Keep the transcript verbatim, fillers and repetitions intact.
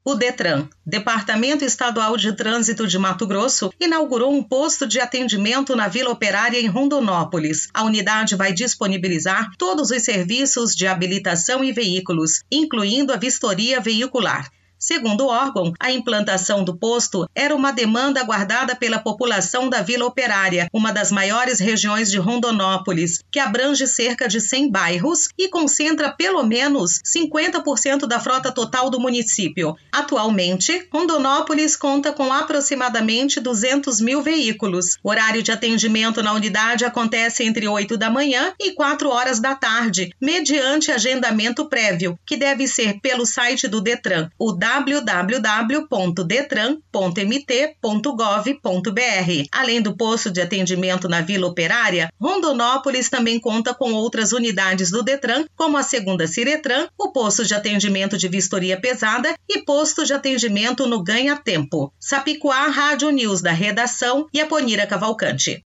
O DETRAN, Departamento Estadual de Trânsito de Mato Grosso, inaugurou um posto de atendimento na Vila Operária em Rondonópolis. A unidade vai disponibilizar todos os serviços de habilitação e veículos, incluindo a vistoria veicular. Segundo o órgão, a implantação do posto era uma demanda aguardada pela população da Vila Operária, uma das maiores regiões de Rondonópolis, que abrange cerca de cem bairros e concentra pelo menos cinquenta por cento da frota total do município. Atualmente, Rondonópolis conta com aproximadamente duzentos mil veículos. O horário de atendimento na unidade acontece entre oito da manhã e quatro horas da tarde, mediante agendamento prévio, que deve ser pelo site do DETRAN, o w w w ponto detran ponto m t ponto gov ponto b r. Além do posto de atendimento na Vila Operária, Rondonópolis também conta com outras unidades do DETRAN, como a segunda Ciretran, o posto de atendimento de vistoria pesada e posto de atendimento no Ganha Tempo. Sapicoá, Rádio News da redação e a Ponira Cavalcante.